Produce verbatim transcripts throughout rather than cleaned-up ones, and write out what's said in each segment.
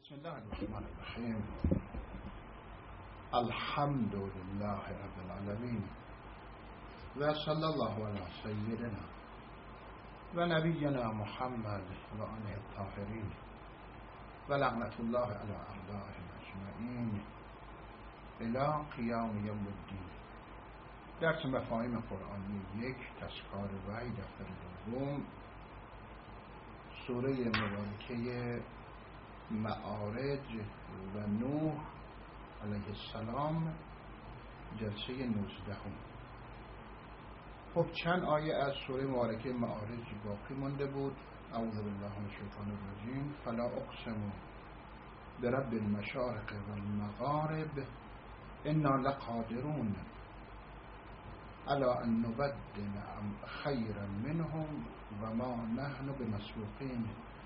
بسم الله الرحمن الرحیم. الحمد لله رب العالمین و صلی الله علی سیدنا و نبینا محمد و آله الطاهرین و لعنت الله علی اعدائهم اجمعین الی قیام یوم الدین. درس مفاهیم قرآنی یک، تذکار وحی، دفتر دوم، سوره مبارکه معارج و نوح علیه السلام، جلسه نوزدهم. خب چند آیه از سوره مبارکه معارج باقی مانده بود. اعوذ بالله من الشیطان الرجیم. فلا اقسم برب المشارق والمغارب انا لقادرون على ان نبدل خیرا منهم و ما نحن بمسبوقین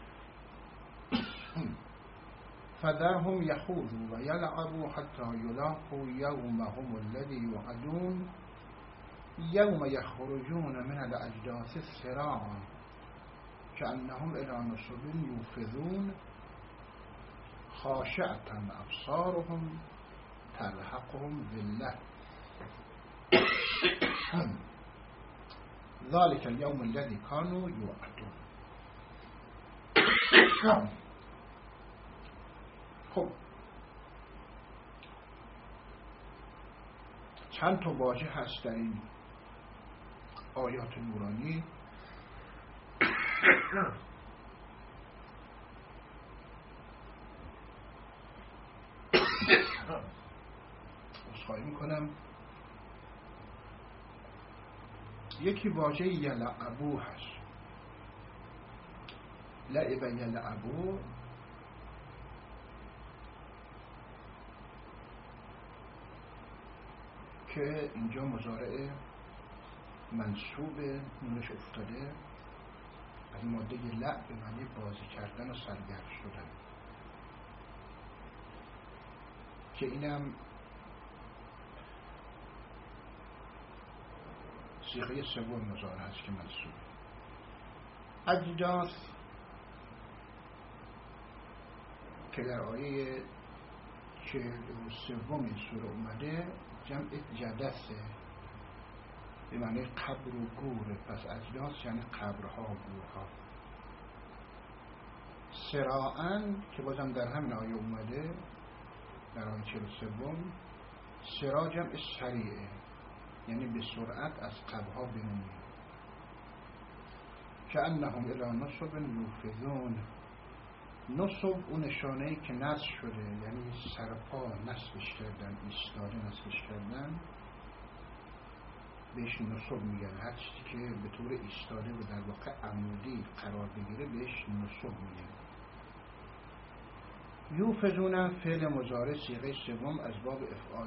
فذرهم يخوضوا ويلعبوا حتى يلاقوا يومهم الذي يوعدون يوم يخرجون من الأجداث سراعا كأنهم إلى نصب يوفضون خاشعة أبصارهم ترهقهم ذلة ذلك اليوم الذي كانوا يوعدون. خب چند تا واژه هست در این آیات نورانی. عذرخواهی میکنم. یکی واژه یلعبو هست. لعب یلعبو که اینجا مضارع منصوب نونش افتاده، از ماده لعب به معنی بازی کردن و سرگرم شدن، که اینم صیغه سوم مضارع هست که منصوبه. اجداث که در آیه چهل و سوم این سوره اومده جمع جدثه، به معنی قبر و گوره. پس اجداث یعنی قبرها و گورها. سراعاً که بازم در همین آیه اومده، در آیه چهل و سوم، سرا جمع سریعه، یعنی به سرعت از قبرها بیرون میاد. کأنهم الی نصب یوفضون. نصب اون نشانه‌ای که نصب شده، یعنی سرپا نصبش کردن، ایستاده نصبش کردن، بهش نصب میگن. هر چیزی که به طور ایستاده و در واقع عمودی قرار بگیره بهش نصب میگن. یوفضون فعل مضارع صیغه سوم از باب افعال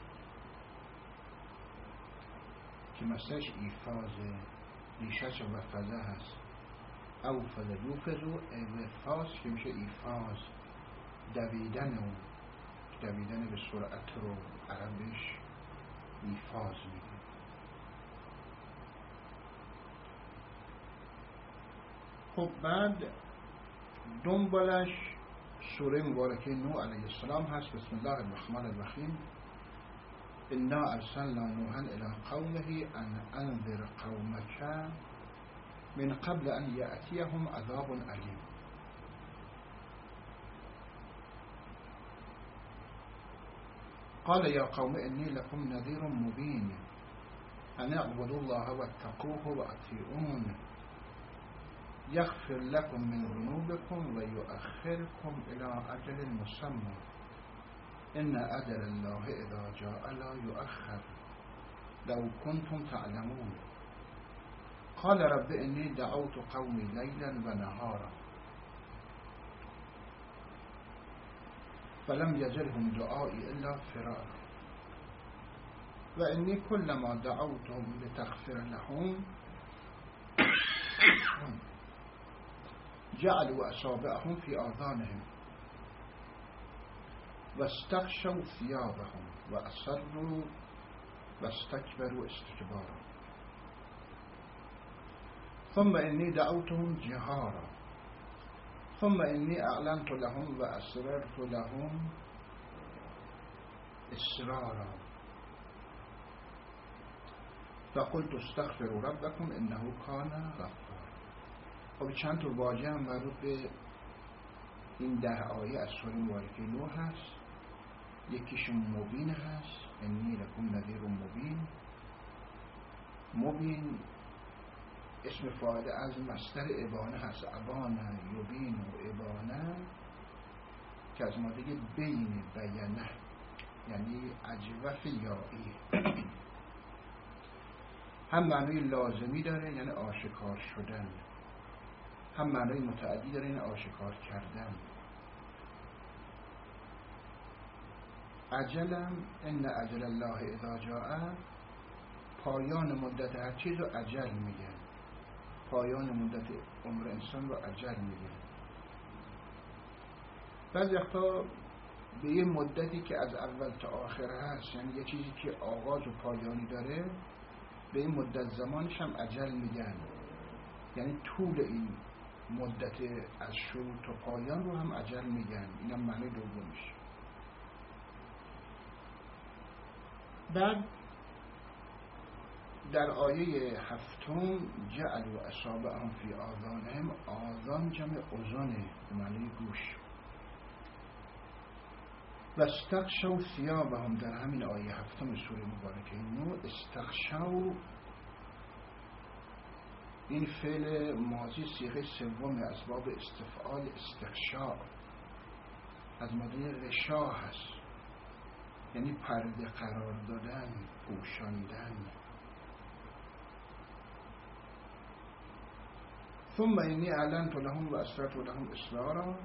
که مصدرش ایفازه، ریشش وفزه هست. اوفز یوفزو اوفاز که میشه ایفاز، دویدن و دویدن به سرعت رو عربش ایفاز میگه. خب بعد دنبالش سوره مبارکه نوح علیه السلام هست. بسم الله الرحمن الرحیم. انا ارسلنا نوحا الی قومه ان انذر قومک من قبل ان یأتیهم عذاب علیم. قال یا قوم انی لکم نذیر مبین ان اعبدوا الله واتقوه واطیعون یغفر لكم من ذنوبكم ويؤخركم الى اجل مسمى ان اجل الله اذا جاء لا يؤخر لو كنتم تعلمون. قال رب انی دعوت قومی لیلا و نهارا فلم یزدهم دعائی الا فرارا و انی کلما دعوتهم لتغفر لهم جعلوا اصابعهم فی آذانهم واستغشوا ثيابهم واصروا واستكبروا استكبارا ثم انی دعوتهم جهارا ثم انی اعلنت لهم و اسررت لهم اسرارا فقلت استغفروا ربكم انه کان غفارا. خب چند تا واژه هم مربوط به این ده آیه از سوره مبارکه نوح هست. یکیشون مبین هست، انی لکم نذیر مبین. مبین اسم فاعل از مصدر ابانه هست، ابانه یبین و ابانه که از ماده بین بیانه یعنی اجوف یایی هم معنی لازمی داره یعنی آشکار شدن، هم معنی متعدی داره یعنی آشکار کردن. اجلم ان اجل الله اذا جاء، پایان مدت هر چیز رو اجل میگن، پایان مدت عمر انسان رو اجل میگن. بعضی وقتا به یه مدتی که از اول تا آخر هست، یعنی یه چیزی که آغاز و پایانی داره، به این مدت زمانش هم اجل میگن، یعنی طول این مدت از شروع تا پایان رو هم اجل میگن. اینم معنی دومش. بعد در آیه هفتم جعلوا اصابعهم فی آذانهم، آذان جمع اذنه به معنی گوش. و استغشوا ثیابهم، در همین آیه هفتم سوره مبارکه نو استغشوا این فعل ماضی صیغه سوم اسباب استفعال استغشاء از ماده غشا هست، یعنی پرده قرار دادن، پوشاندن. ثم انی اعلنت لهم و اسررت لهم اسرارا،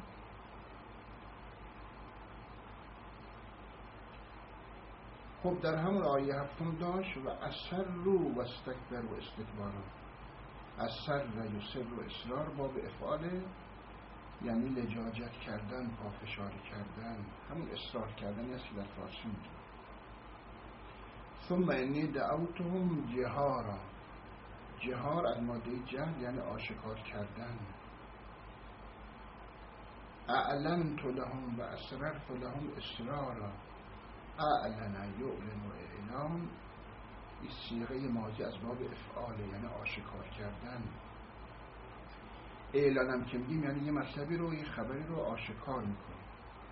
خب در همون آیه هفتم داشت و اسروا و استکبروا استکبارا. اسر یسر و اصرار باب افعاله، یعنی لجاجت کردن، پافشاری کردن، همون اصرار کردن است که در فارسی میگه. ثم انی دعوتهم جهارا، جهار از ماده جهر یعنی آشکار کردن. اعلنت لهم و اسررت لهم اسرارا، اعلن یعلن و اعلان این صیغه ماضی از باب افعاله یعنی آشکار کردن. اعلانم که میگیم یعنی یه مطلبی رو، یه خبری رو آشکار میکنیم.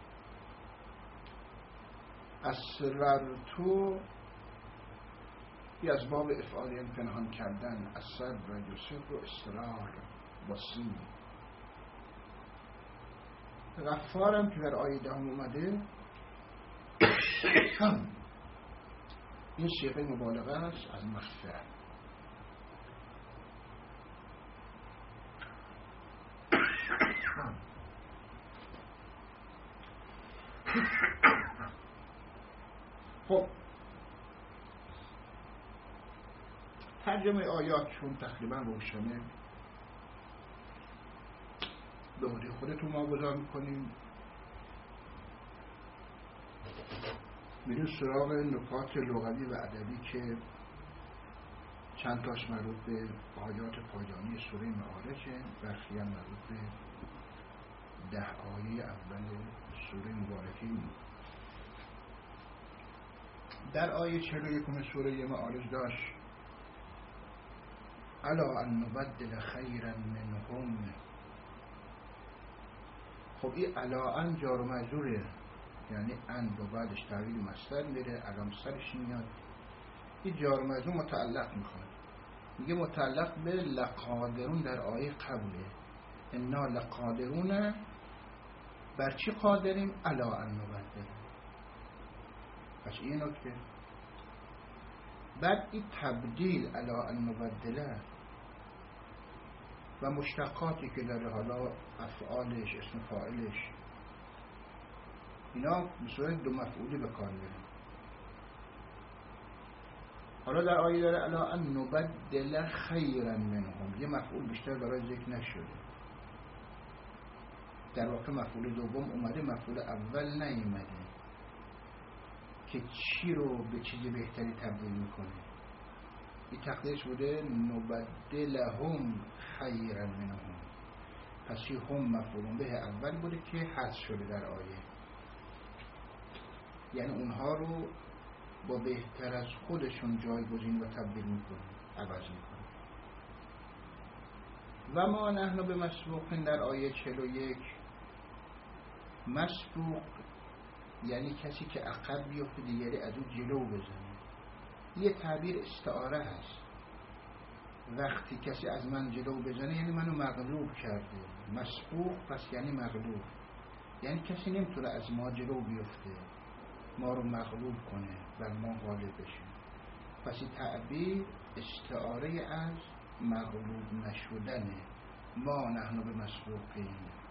اسررتو یه از باب افعاله یعنی پنهان کردن. اسر و یسر و اسرار با سین. غفارم که در آیه دهم اومده این صیغه مبالغه است از مغفرت. خب ترجمه آیات چون تقریبا روشنه، به عهده خودتون واگذار میکنیم. میریم سراغ نکات لغوی و ادبی که چند تاش مربوط به آیات پایانی سوره معارجه، برخی هم مربوط به ده آیه اول سوره مبارکه. در آیه چهل و یکم سوره معارج داشت الا ان نبدل خیرا منهم. خب این الا ان جار و مجروره، یعنی ان با بعدش تعویل مصدر میره، علام سرش میاد. این جار و مجرور متعلق میکنه، میگه متعلق به لقادرون در آیه قبله. انا لقادرون، بر چی قادریم؟ الا ان نبدل. پس این نکته. بعد این تبدیل الا ان نبدله و مشتقاتی که داره، حالا افعالش، اسم فاعلش، اینا به صورت دو مفعولی به کار میره. حالا در آیه داره الا ان نبدل خیرا منهم، یه مفعول بیشتر برای ذکر نشده. در واقع مفعول دوم اومده، مفعول اول نیومده که چی رو به چیز بهتری تبدیل میکنه. این تقدیرش بوده نبدلهم خیرا منهم، پس این هم مفعول به اول بوده که حذف شده در آیه، یعنی اونها رو با بهتر از خودشون جایگزین و تبدیل میکنه، عوض میکنه. و ما نحن به مسبوقین در آیه چهل و یک، مسبوق یعنی کسی که عقب بیفته دیگری از اون جلو بزنه. یه تعبیر استعاره هست، وقتی کسی از من جلو بزنه یعنی منو مغلوب کرده. مسبوق پس یعنی مغلوب، یعنی کسی نمیتونه از ما جلو بیفته، ما رو مغلوب کنه، بر ما غالب بشه. پس این تعبیر استعاره از مغلوب نشدنه. ما نحن به مسبوقین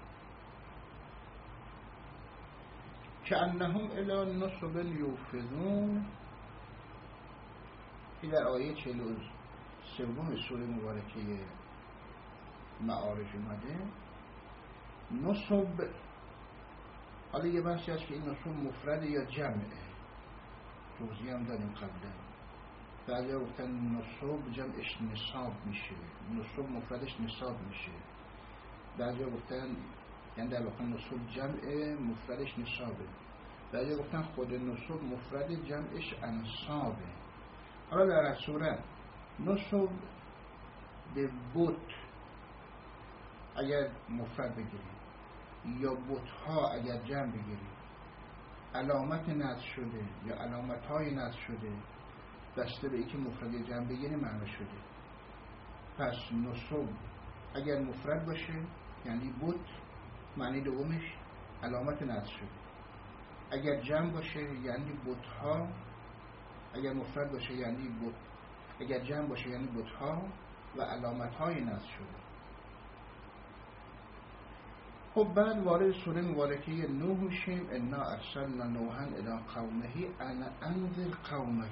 که انهم الی نصب یوفضون. این در آیه چهل و سوم سوره مبارکه معارج اومده. نصب، حالا یه بحثی هست که این نصب مفرد یا جمعه، توضیح هم دادیم قبلا. بعضی ها گفتن نصب جمعش نصاب میشه، نصب مفردش نصاب میشه. بعضی ها گفتن یعنی در واقع نصب جمع مفردش نصابه. بعضی ها گفتن خود نصب مفرد جمعش انصابه. حالا در هر صورت نصب به بت اگر مفرد بگیریم یا بت ها اگر جمع بگیریم، علامت نصب شده یا علامت های نصب شده، بسته به اینکه مفرد جمع بگیریم معنا شده. پس نصب اگر مفرد باشه یعنی بت، معنی دومش علامت نصب شده. اگر جمع باشه یعنی بت ها، اگر مفرد باشه یعنی بت، اگر جمع باشه یعنی بت ها و علامت های نصب شده. خب بعد وارد سوره مبارکه نوح میشیم. انا ارسلنا نوحا الی قومه ان انذر قومک.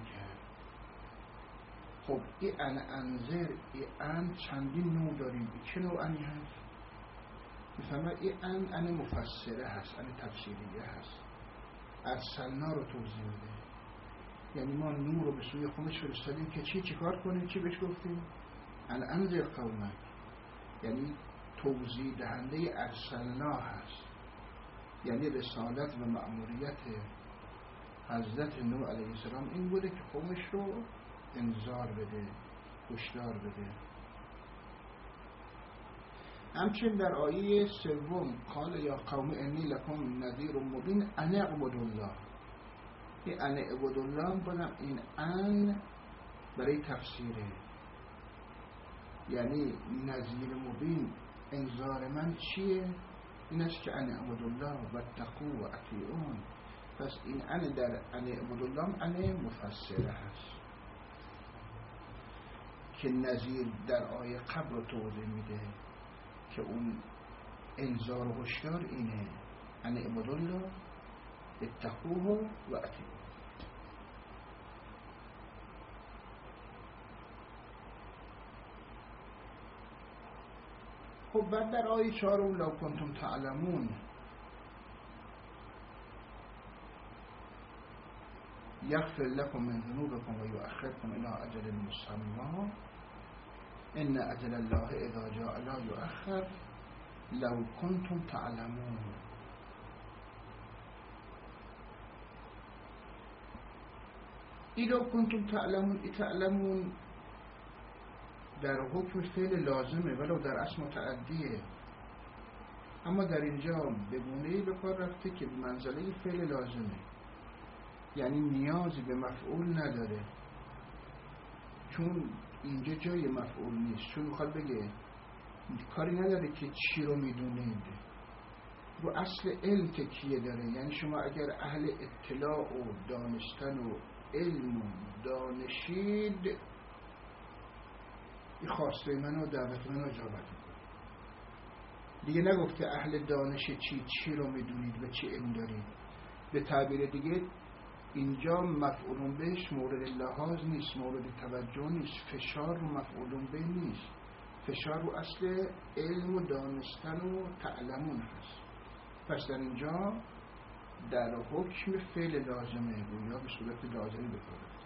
خب این ان انذر، این ان چندین نوع داریم. چه نوع انی هست؟ مثلا این ان ان مفسره هست، ان تفسیریه هست. ارسلنا رو توضیح میده، یعنی ما نوح رو به سوی قومش فرستادیم که چی چیکار کنه. چی بهش گفتیم؟ ان انذر قومک، یعنی توضیح دهنده ارسلنا هست، یعنی رسالت و مأموریت حضرت نوح علیه السلام این بوده که قومش رو انذار بده، هشدار بده. همچنین در آیه سوم قال یا قوم انی لکم نذیر مبین ان اعبدوا الله. این ان اعبدوا الله بودم این ان برای تفسیره، یعنی نذیر مبین انذار من چیه؟ این است که ان اعبدوا الله و اتقوا و اطیعون. پس این ان در ان اعبدوا الله ان مفسره هست که نذیر در آیه قبل رو توضیح میده که اون انذار و هشدار اینه ان اعبدوا الله اتقوه و اطیعون. خب بعد در آیه چهارم لو کنتم تعلمون، یغفر لكم من ذنوبكم و یؤخركم الى اجل مسمى ان اجل الله اذا جاء لا یؤخر لو کنتم تعلمون. این لو کنتم تعلمون، این تعلمون در حکم فعل لازمه ولو در اصل متعدیه، اما در اینجا به گونه‌ای به کار رفته که به منزله فعل لازمه، یعنی نیازی به مفعول نداره، چون اینجا جای مفعول نیست. چون میخواد بگه کاری نداره که چی رو میدونید، رو اصل علم تکیه داره. یعنی شما اگر اهل اطلاع و دانستن و علم و دانشید، این خواسته من و دعوت من رو اجابت میکنه. دیگه نگفته اهل دانش چی چی رو میدونید و چی علم دارید. به تعبیر دیگه اینجا مفعول بهش مورد لحاظ نیست، مورد توجه نیست، فشار رو مفعول به نیست، فشار رو اصل علم و دانستن و تعلمون هست. پس در اینجا در حکم فعل لازمه، گویا به صورت لازمی بکنه.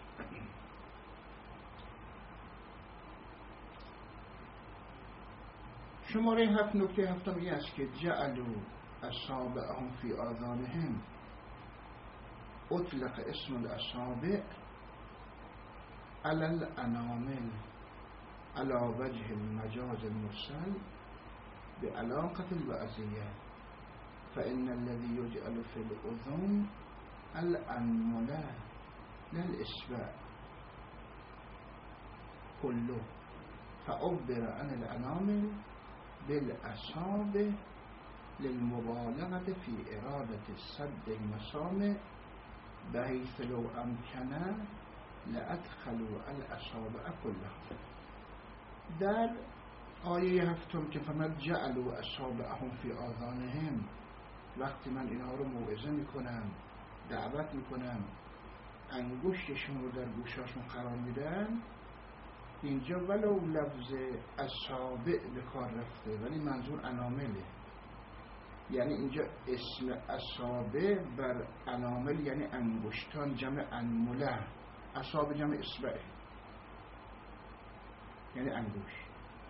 شماره هفت نکته هفتم این است که جعلوا اصابعهم فی آذانهم، اطلق اسم الاصابع علی الانامل علی وجه المجاز المرسل بعلاقة البعضیه، فإن الذي يجعل في الأذن الأنملة لا الإصبع كله، فعبر عن الأنامل بالأصابع للمبالغة في إرادة سد المسامع، بحيث لو أمكن لأدخلوا الأصابع كلها. در آیه هفتم که فمن جعلوا اصابعهم فی آذانهم، وقتی من اینها رو موعظه میکنم، دعوت میکنم، انگشتشون رو در گوشاشون قرار میدن، اینجا ولو لفظ اصابع به کار رفته ولی منظور انامله. یعنی اینجا اسم اصابع بر انامل یعنی انگشتان، جمع انمله. اصابع جمع اصبعه یعنی انگشت،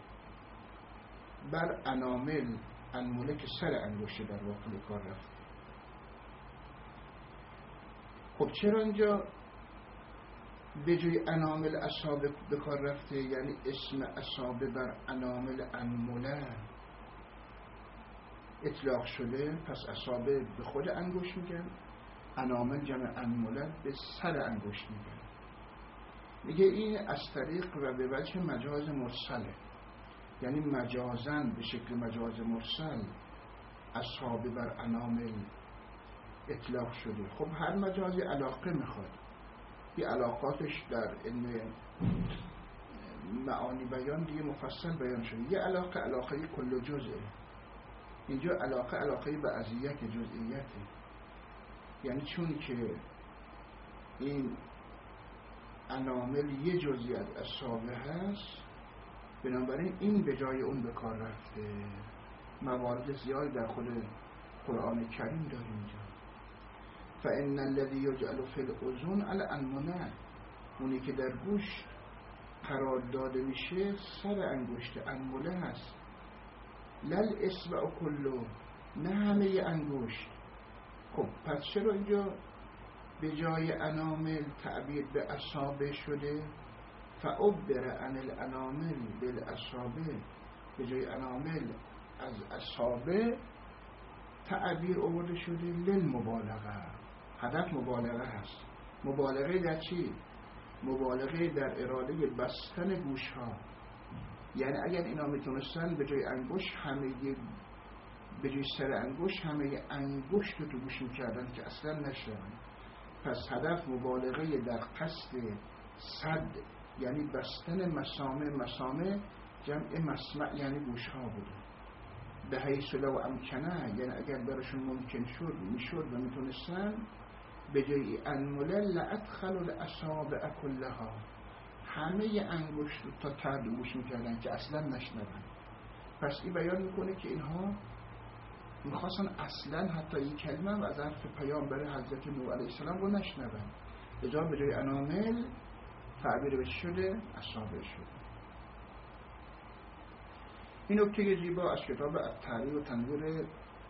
بر انامل، انمله که سر انگشت در واقع به کار رفته. خب چرا اینجا به جای انامل اصابع به کار رفته؟ یعنی اسم اصابع بر انامل انمله اطلاق شده، پس اصابع به خود انگشت میگن، انامل جمع انمله به سر انگشت میگن. میگه این از طریق و به وجه مجاز مرسله، یعنی مجازن به شکل مجاز مرسل اصابع بر انامل اطلاق شده. خب هر مجازی علاقه میخواد، این علاقاتش در علم معانی بیان دیگه مفصل بیان شده. یه علاقه علاقه کل جزئه، اینجا علاقه علاقه بعضیت جزئیته، یعنی چون که این انامل یه جزئی از اصابع هست، بنابراین این به جای اون به کار رفته. موارد زیاد در خود قرآن کریم داریم اینجا. فإن الذي يجعل في الأذن الأنملة، اونی که در گوش قرار داده میشه سر انگشت انمله هست. لل اصبع کلو، نه همه انگشت. خب پس چرا اینجا به جای انامل تعبیر به اصابع شده؟ فعبر عن الانامل بالاصابع، به جای انامل از اصابع تعبیر آورده شده للمبالغه. هدف مبالغه هست. مبالغه در چی؟ مبالغه در اراده بستن گوش ها. یعنی اگر اینا میتونستن به جای انگشت همه به جای سر انگشت همه انگشت رو تو گوش میکردن که اصلا نشدن. پس هدف مبالغه در قصد صد، یعنی بستن مسامع. مسامع جمع مسمع یعنی گوش ها بوده. به حیث لو امکنه، یعنی اگر براشون ممکن شد میشد و میتونستن به جای انمله لادخل الاصابع کلها، همه انگشت رو تا ته گوش میکردن که اصلا نشنون. پس این بیان میکنه که اینها میخواستن اصلا حتی یک کلمه از حرف پیامبر حضرت نوح علیه السلام رو نشنون، به جای به جای انامل تعبیر بهش شده اصابع شده. این نکته زیبا از کتاب التحریر و تنویر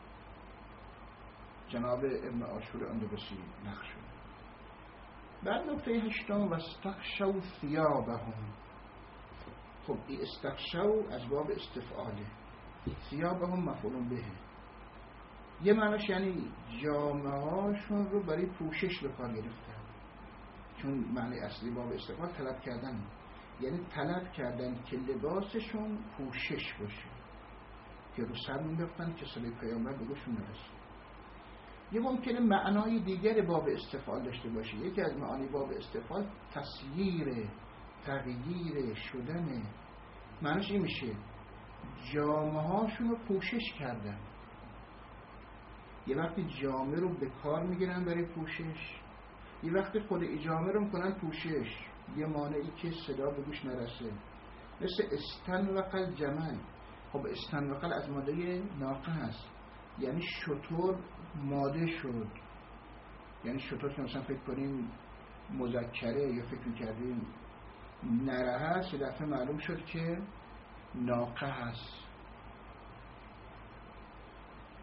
جناب ابن عاشور اندلسی نقل شده. بعد نکته هشتم و استغشوا ثیابهم. خب این استغشوا از باب استفعاله، ثیابهم مفعول به. یه معناش یعنی جامه هاشون رو برای پوشش به کار گرفتن، چون معنی اصلی باب استفعال طلب کردن، یعنی طلب کردن که لباسشون پوشش باشه که رو سر مینداختن که صدای پیامبر به گوششون نرسید. یه ممکنه معنای دیگر باب استفعال داشته باشه. یکی از معانی باب استفعال تسییر، تغییر، شدن. معنیش این میشه جامه هاشون رو پوشش کردن. یه وقتی جامه رو به کار میگیرن برای پوشش، یه وقتی خود ای جامه رو میکنن پوشش. یه مانعی که صدا به گوش نرسه، مثل استنوقل جمل. خب استنوقل از ماده ناقه هست، یعنی شتر ماده شد. یعنی شتر که مثلا فکر کنیم مذکره یا فکر کردیم نره هست، یه دفعه معلوم شد که ناقه هست.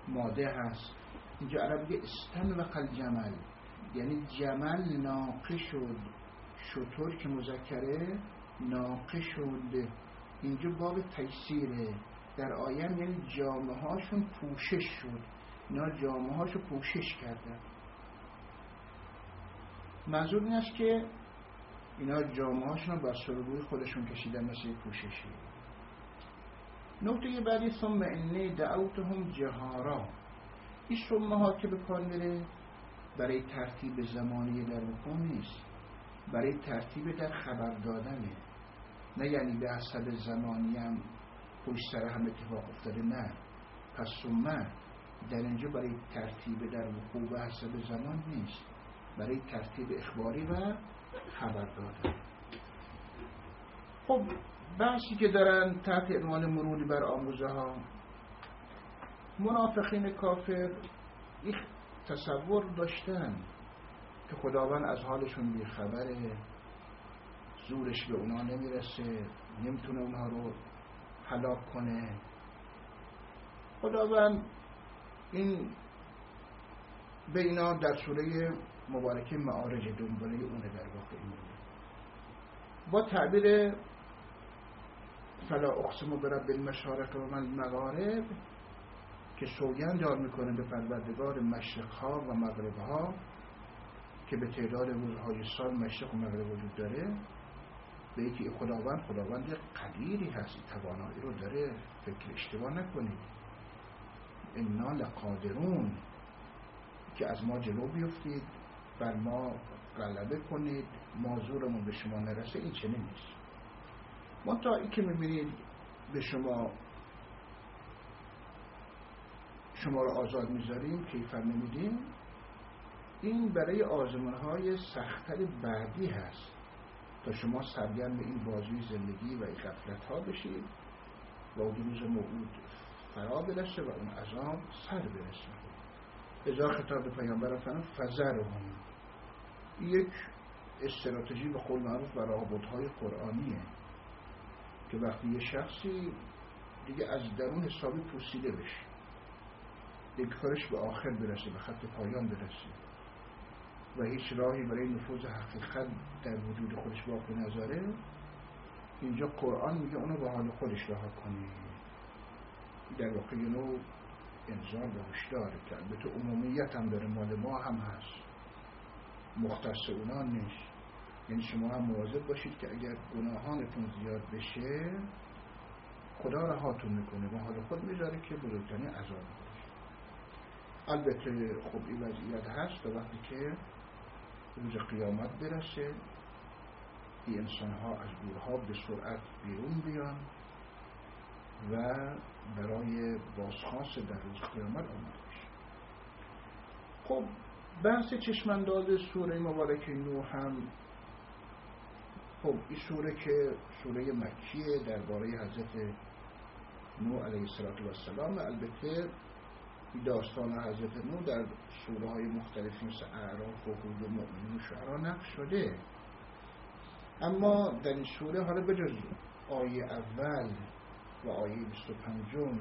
ماده هست. اینجا عرب میگه استنوق الجمل، یعنی جمل ناقه شد، شتر که مذکره ناقه شد. اینجا باب تیسیره. در آیه یعنی جامه هاشون پوشش شد، اینا جامه هاشو پوشش کردن. منظور این است که اینا جامه هاشون بر سر روی خودشون کشیدن مثل پوششی. نکته بعدی ثم انی دعوتهم جهارا. این ثم ها که به کار میره برای ترتیب زمانی در رکوع نیست، برای ترتیب در خبر دادنه. نه یعنی به حسب زمانی هم پشت سر هم اتفاق افتاده، نه. پس ثم در اینجا برای ترتیب در وقوع به حسب زمان نیست، برای ترتیب اخباری و خبر دادن. خب بحثی که دارن تحت عنوان مروری بر آموزه ها، منافقین کافر یک تصور داشتن که خداوند از حالشون بیخبره، زورش به اونا نمیرسه، نمیتونه اونها رو هلاک کنه. خداوند این به اینا در سوره مبارکه معارج دنباله اونه در واقع این با تعبیر فلا اقسم برب المشارق و المغارب که سوگند دار میکنه به پروردگار مشرق ها و مغرب ها که به تعداد روزهای سال مشرق و مغرب وجود داره، به یکی خداوند خداوند قدیری هست، توانایی رو داره، فکر اشتباه نکنید. انا لقادرون که از ما جلو بیفتید، بر ما غلبه کنید، ما زورمون به شما نرسه، این چنین نیست. منتها این که میبینید به شما شما رو آزاد میذاریم، کیفر نمیدیم، این برای آزمونهای سخت‌تر بعدی هست تا شما سرگرم این بازوی زندگی و این غفلت ها بشید و اون روز موعود فرا برسه و اون عذاب سر برسه. ازا خطاب به پیامبر فرمود فذرهم. یک استراتژی به قول معروف و راهبردهای قرآنیه که وقتی یه شخصی دیگه از درون حسابی پوسیده بشه، دیگه کارش به آخر برسه، به خط پایان برسه و هیچ راهی برای نفوذ حقیقت در وجود خودش باقی نذاره، اینجا قرآن میگه اونو به حال خودش رها کنی. در واقع یه نوع انذار و هشدار که البته عمومیت هم داره، مال ما هم هست، مختص اونا نیست. یعنی شما هم مواظب باشید که اگر گناهانتون زیاد بشه خدا رهاتون میکنه و حال خود میذاره که بزرگترین عذاب باشه. البته خب این وضعیت هست و وقتی که روز قیامت برسه این انسان ها از گورها به سرعت بیرون بیان و برای بازخواست در روز قیامت آمده بشه. خب بحث چشمانداز سوره مبارکه نوح هم، خب این سوره که سوره مکیه درباره حضرت نوح علیه السلام. البته داستان حضرت نوح در سوره های مختلفی مثل اعراف و هود و مؤمنون و شعرا نقش شده، اما در این سوره حالا بجز آیه اول و آیه بیست و پنج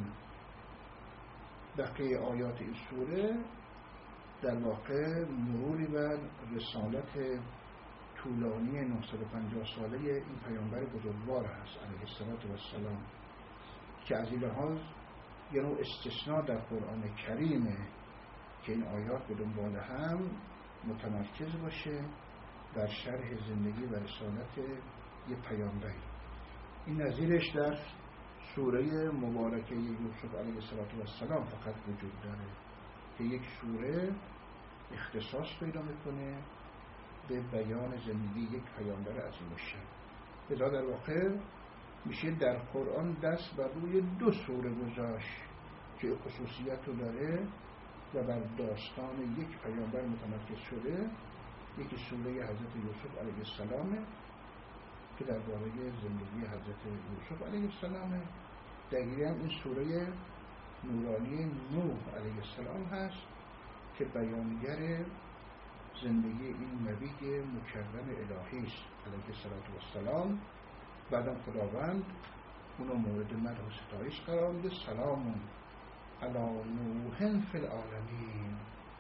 بقیه آیات این سوره در واقع مروری بر رسالت طولانی نهصد و پنجاه ساله این پیامبر بزرگوار هست علیه السلام که از این لحاظ یه نوع استثناء در قرآن کریمه که این آیات به دنبال هم متمرکز باشه در شرح زندگی و رسالت یه پیامبری. این نظیرش در سوره مبارکه یوسف علیه السلام فقط وجود داره که یک سوره اختصاص پیدا میکنه به بیان زندگی یک پیامبر عظیم الشأن. لذا در واقع میشه در قرآن دست بر روی دو سوره گذاشت که خصوصیت رو داره و بر داستان یک پیامبر متمرکز شده. یکی سوره حضرت یوسف علیه السلام که درباره زندگی حضرت یوسف علیه السلام، دیگری هم این سوره نورانی نوح علیه السلام هست که بیانگر زندگی این نبی مکرم الهی است علیه السلام. بعدم خداوند اونو مورد مدح و ستایش قرار میده، سلامون علی نوح فی العالمین.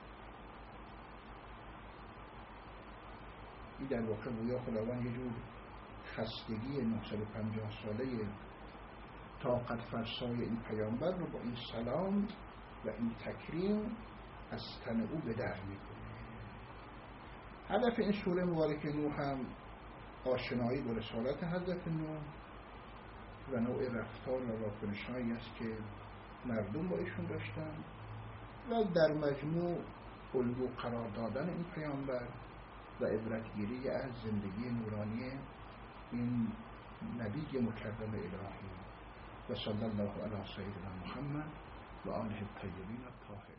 این در واقع گویا خداوند یه جور خستگی نهصد و پنجاه ساله طاقت فرسای این پیامبر رو با این سلام و این تکریم از تن او به در میکنه. هدف این سوره مبارکه نوح هم آشنایی با رسالت حضرت نوح و نوع رفتار و واکنش‌هایی است که مردم با ایشون داشتن و در مجموع الگو قرار دادن این پیامبر و عبرتگیری از زندگی نورانی این نبی مکرم الهی. و صلی الله علی سیدنا محمد و آله الطیبین الطاهرین.